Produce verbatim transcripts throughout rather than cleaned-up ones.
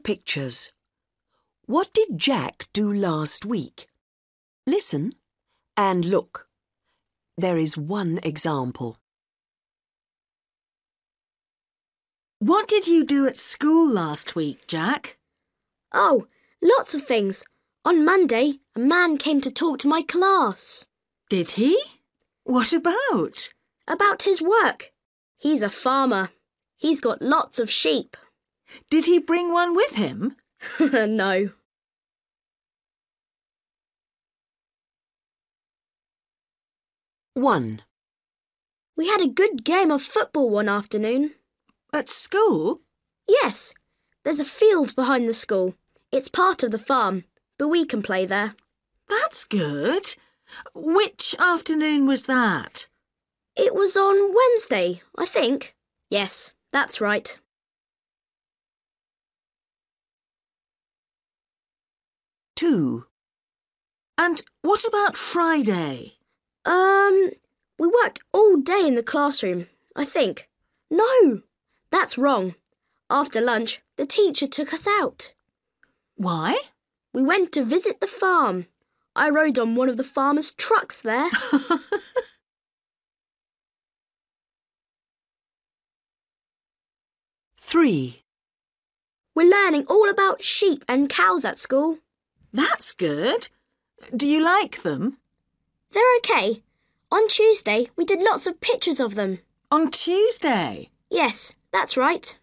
pictures. What did Jack do last week? Listen and look. There is one example. What did you do at school last week, Jack? Oh, lots of things. On Monday, a man came to talk to my class. Did he? What about? About his work. He's a farmer. He's got lots of sheep. Did he bring one with him? No. One. We had a good game of football one afternoon. At school? Yes. There's a field behind the school. It's part of the farm, but we can play there. That's good. Which afternoon was that? It was on Wednesday, I think. Yes, that's right. Two. And what about Friday? Um, we worked all day in the classroom, I think. No, that's wrong. After lunch, the teacher took us out. Why? We went to visit the farm. I rode on one of the farmer's trucks there. Three. We're learning all about sheep and cows at school. That's good. Do you like them? They're okay. On Tuesday, we did lots of pictures of them. On Tuesday? Yes, that's right.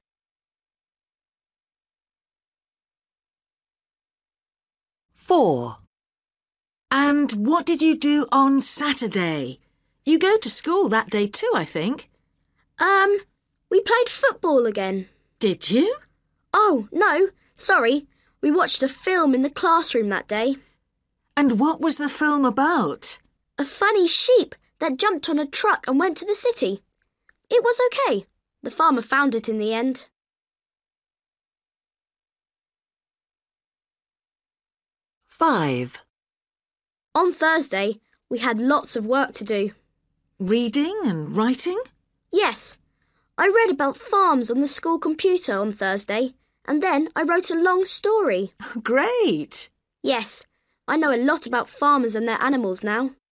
Four. And what did you do on Saturday? You go to school that day too, I think. Um, we played football again. Did you? Oh, no, sorry. We watched a film in the classroom that day. And what was the film about? A funny sheep that jumped on a truck and went to the city. It was okay. The farmer found it in the end. Five. On Thursday, we had lots of work to do. Reading and writing? Yes. I read about farms on the school computer on Thursday, and then I wrote a long story. Great! Yes, I know a lot about farmers and their animals now.